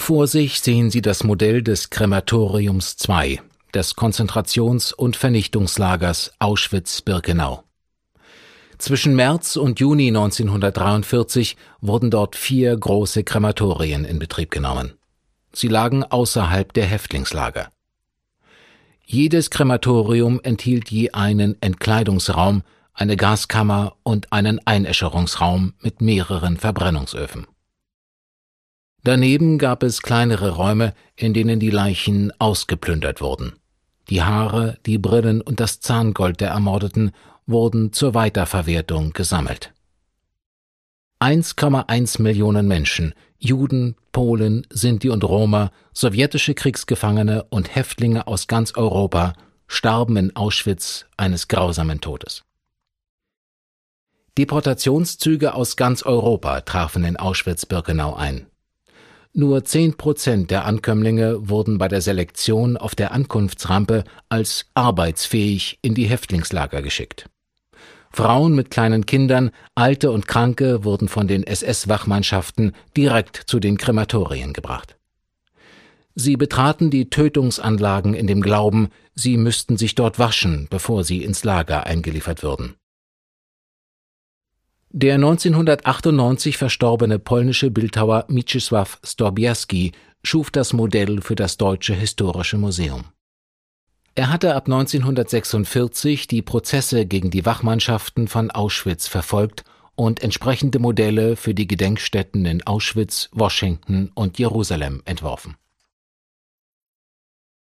Vor sich sehen Sie das Modell des Krematoriums II, des Konzentrations- und Vernichtungslagers Auschwitz-Birkenau. Zwischen März und Juni 1943 wurden dort 4 große Krematorien in Betrieb genommen. Sie lagen außerhalb der Häftlingslager. Jedes Krematorium enthielt je einen Entkleidungsraum, eine Gaskammer und einen Einäscherungsraum mit mehreren Verbrennungsöfen. Daneben gab es kleinere Räume, in denen die Leichen ausgeplündert wurden. Die Haare, die Brillen und das Zahngold der Ermordeten wurden zur Weiterverwertung gesammelt. 1,1 Millionen Menschen, Juden, Polen, Sinti und Roma, sowjetische Kriegsgefangene und Häftlinge aus ganz Europa starben in Auschwitz eines grausamen Todes. Deportationszüge aus ganz Europa trafen in Auschwitz-Birkenau ein. Nur 10% der Ankömmlinge wurden bei der Selektion auf der Ankunftsrampe als arbeitsfähig in die Häftlingslager geschickt. Frauen mit kleinen Kindern, Alte und Kranke wurden von den SS-Wachmannschaften direkt zu den Krematorien gebracht. Sie betraten die Tötungsanlagen in dem Glauben, sie müssten sich dort waschen, bevor sie ins Lager eingeliefert würden. Der 1998 verstorbene polnische Bildhauer Mieczysław Storbierski schuf das Modell für das Deutsche Historische Museum. Er hatte ab 1946 die Prozesse gegen die Wachmannschaften von Auschwitz verfolgt und entsprechende Modelle für die Gedenkstätten in Auschwitz, Washington und Jerusalem entworfen.